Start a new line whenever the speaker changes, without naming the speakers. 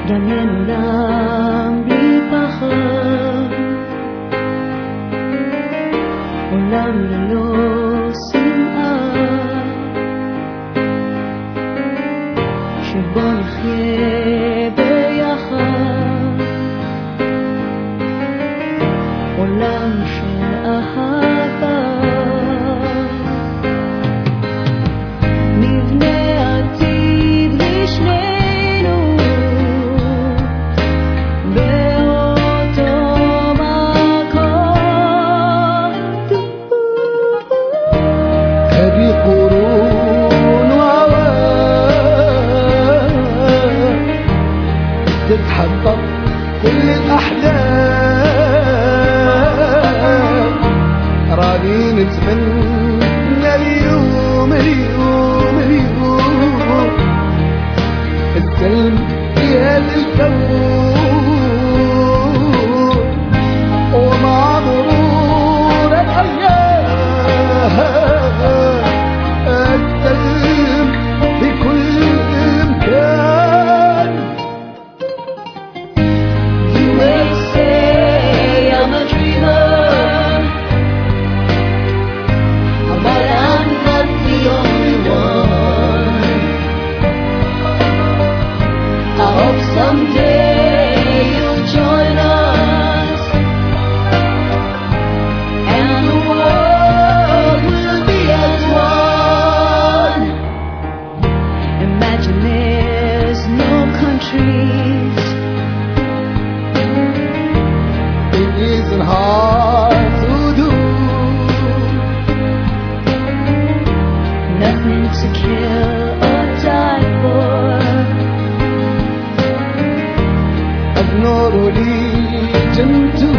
Dangin ulang lipahan, ulang lalosin שבו נחיה ביחד עולם של אהבה נבנה עתיד לשנינו באותו מקום
هذه قرون تتحقق كل الأحلام راني نتمنى اليوم السلم في هذا الكون ومع مرور الأيام السلم بكل إمكان.
They say I'm a dreamer, but I'm not the only one. I hope someday you'll join us, and the world will be as one. Imagine there's no countries.
It isn't hard to do.
Nothing to kill or die for.
I've no religion to